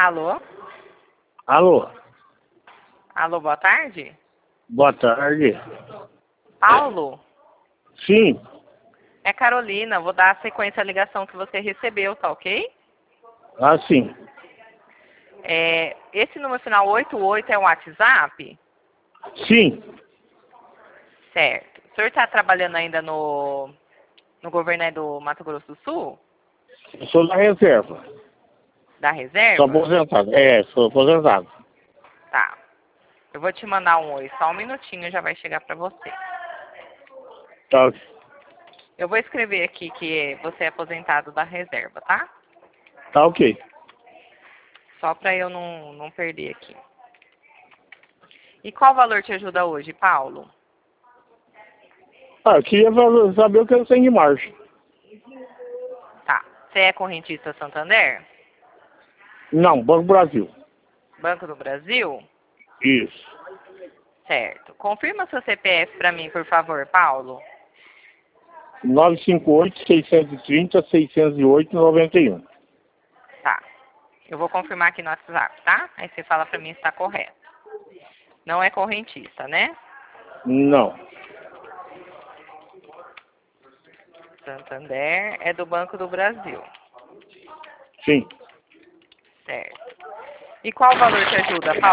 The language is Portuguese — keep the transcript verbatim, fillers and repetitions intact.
Alô? Alô? Alô, boa tarde? Boa tarde. Paulo? Sim. É Carolina, vou dar a sequência à ligação que você recebeu, tá ok? Ah, sim. É, esse número final oito oito é um WhatsApp? Sim. Certo. O senhor está trabalhando ainda no, no governo aí do Mato Grosso do Sul? Eu sou da reserva. Da Sou reserva? aposentado. É, sou aposentado. Tá. Eu vou te mandar um oi, só um minutinho já vai chegar para você. Tá, Eu vou escrever aqui que você é aposentado da reserva, tá? tá ok. Só para eu não, não perder aqui. E qual valor te ajuda hoje, Paulo? Ah, eu queria saber o que eu tenho de marcha. Tá. Você é correntista Santander? Não, Banco Brasil. Banco do Brasil? Isso. Certo. Confirma seu C P F para mim, por favor, Paulo. nove cinco oito, seis três zero, seis zero oito, nove um. Tá. Eu vou confirmar aqui no WhatsApp, tá? Aí você fala para mim se está correto. Não é correntista, né? Não. Santander é do Banco do Brasil. Sim. Certo. E qual valor te ajuda, Paulo?